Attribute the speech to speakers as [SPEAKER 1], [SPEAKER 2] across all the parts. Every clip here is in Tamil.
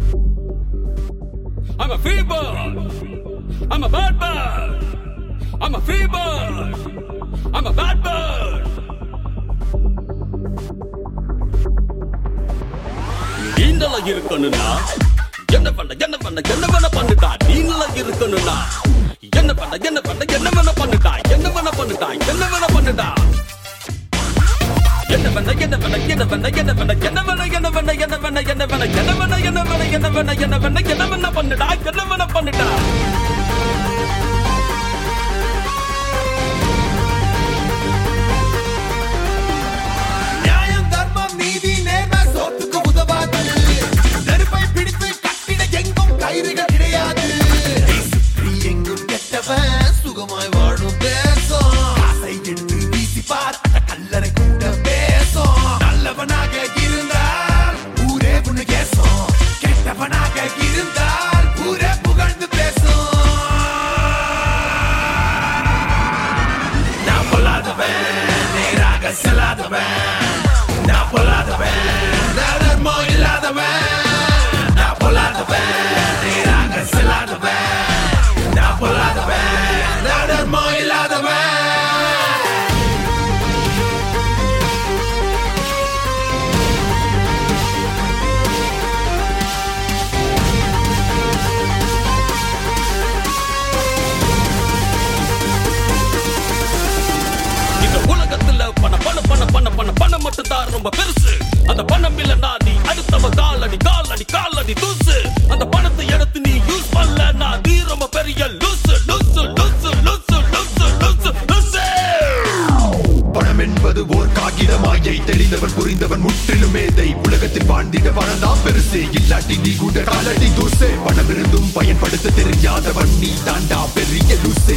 [SPEAKER 1] I'm a free bird. I'm a bad bird. I'm a free bird. I'm a bad bird. நீங்கள இருக்கணும்னா என்ன பண்ண பண்ணுடா. நீங்கள இருக்கணும்னா என்ன பண்ண பண்ணுடா. என்ன வேணா பண்ணுடா. என்ன வேணா பண்ணுடா.
[SPEAKER 2] சுகமாய் வாழும் தேசம் காசை எடுத்து வீசி பார் கல்லறை கூட பேசும் நல்லவனாக இருந்தால் ஊரே புண்ணு கேசம் கெட்டவனாக இருந்தால் ஊரே புகழ்ந்து பேசும் நான் பொல்லாதவன் நேராக செல்லாதவன் நான் பொல்லாதவன் தர்மம் இல்லாதவன் நான் பொல்லாதவன் நேராக செல்லாதவன் நான் பொல்லாதவன் தர்மம் இல்லாதவன் பணம் மட்டும் தான் ரொம்ப பெருசு. அந்த பணம் இல்லனா நீ அடுத்தவ காலடி தூசு. அந்த பணத்தை எடுத்து நீ யூஸ் பண்ணலனா நீ ரொம்ப பெரிய லூசு.
[SPEAKER 3] பணம் என்பது ஓர் காகித மாயை. தெளிந்தவன் புரிந்தவன் முற்றிலும் மேதை. உலகத்தில் வாழ்ந்திட பணம் தான் பெருசு. இல்லாட்டி நீ கூட காலடி தூசு. பணம் இருந்தும் பயன்படுத்த தெரியாதவன் நீ தாண்டா பெரிய லூசே.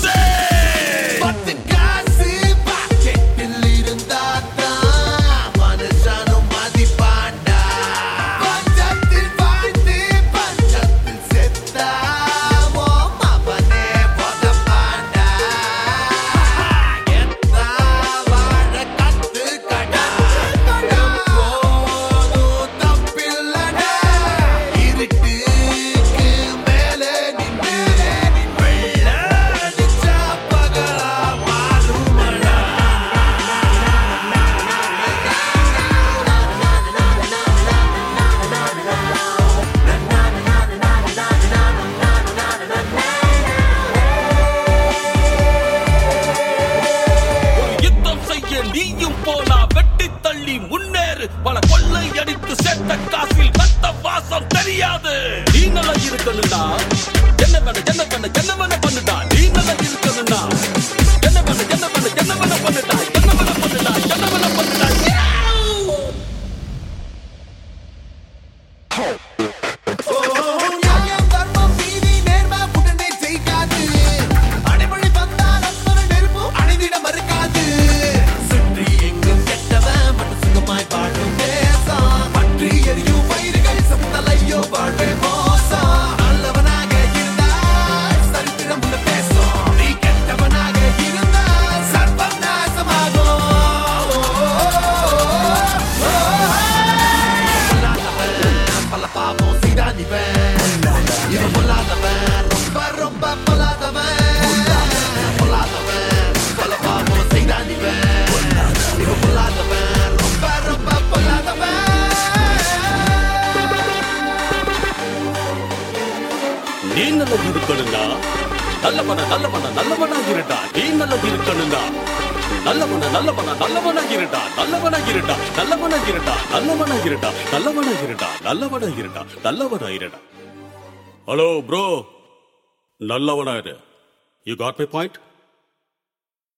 [SPEAKER 1] நீயும் போனா வெட்டி தள்ளி முன்னேறு. பல கொள்ளை அடித்து சேர்த்த காசில் கத்த வாசம் தெரியாது. நீ நல்லா இருக்கணும்னா என்ன வேணா பண்ணுடா. நீ நல்லா இருக்கணும்னா என்ன வேணா பண்ணுடா. நீ நல்லா இருக்கணும்னா நல்லவனா இருடா. நீ நல்லா இருக்கணும்னா நல்லவனா இருடா. ஹலோ ப்ரோ, நல்லவனா இரு. You got my point?